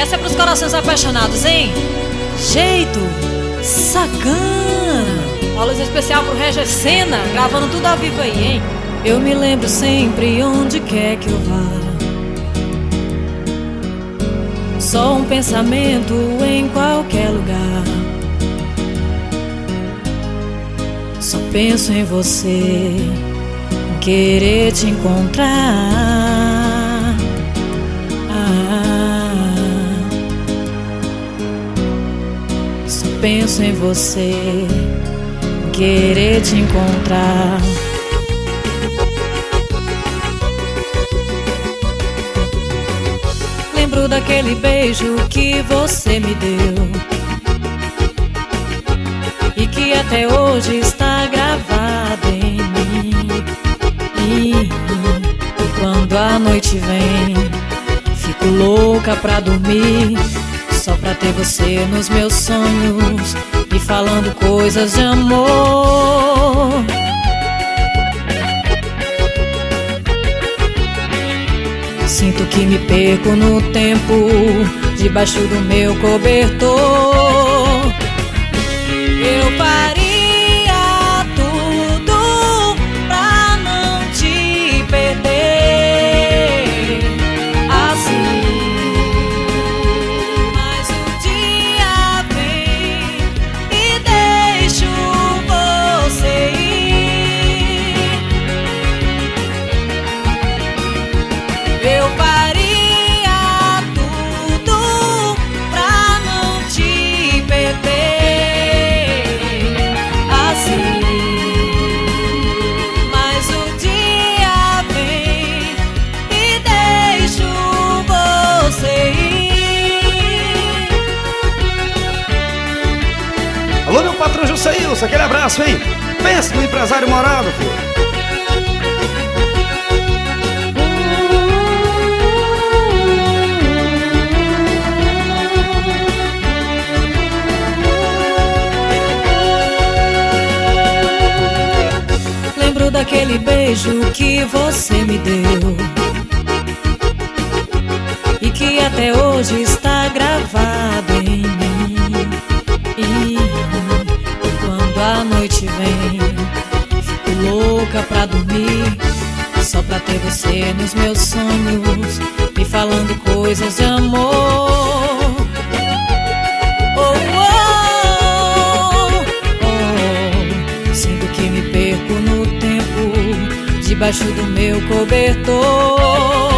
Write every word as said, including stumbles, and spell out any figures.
Essa é pros corações apaixonados, hein? Jeito sacana. Uma luz especial pro Regis Sena, gravando tudo ao vivo aí, hein? Eu me lembro sempre onde quer que eu vá. Só um pensamento em qualquer lugar. Só penso em você, em querer te encontrar. Ah, só penso em você, em querer te encontrar. Lembro daquele beijo que você me deu e que até hoje está gravado em mim. E quando a noite vem, fico louca pra dormir, só pra ter você nos meus sonhos, me falando coisas de amor. Sinto que me perco no tempo, debaixo do meu cobertor. Eu faria tudo pra não te perder assim. Mas o dia vem e deixo você ir. Eu faria tudo pra não te perder assim. Mas o dia vem e deixo você ir. Alô, meu patrão Jusceilson, aquele abraço, hein? Pensa no empresário morado, filho. Lembro daquele beijo que você me deu e que até hoje está gravado em mim. E quando a noite vem, fico louca pra dormir, só pra ter você nos meus sonhos, me falando coisas de amor. Oh, oh, oh. Sinto que me perco no tempo, debaixo do meu cobertor.